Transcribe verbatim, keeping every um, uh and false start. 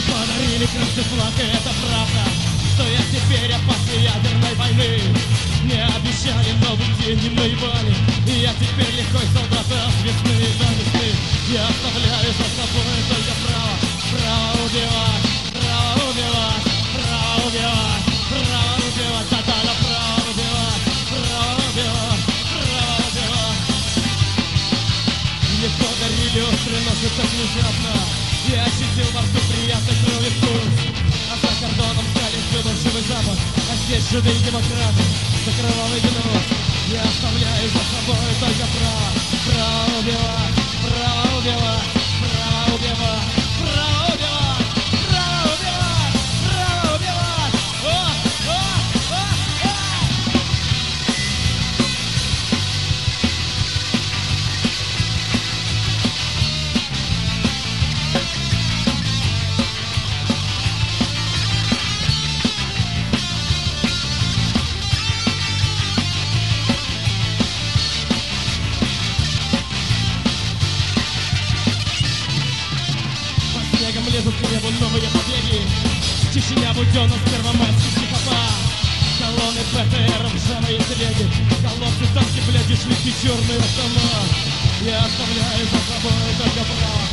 подарили красный флаг, и это правда, что я теперь после ядерной войны. Мне обещали новый день, не наебали, и я теперь лихой солдат от весны до весны. Я оставляю за собой только право, право убивать, право убивать, право убивать, право убивать, тотально право убивать, право убивать, право убивать. Мне подарили острый нож, и так внезапно я ощутил во рту приятный крови вкус. А за кордоном стали все большой запах, а здесь живые демократы за кровавый гнус. Я оставляю за собой только право, право убивать, право убивать, право убивать, право убивать, право убивать, право убивать. О, о, о, о! Лезут к небу новые побеги. Чечня, Буденов, Первомайский, психопат. Колонны БТР, ржавые телеги, колодцы, танки, блядь, и шлики, черный автомат. Я оставляю за собой только право,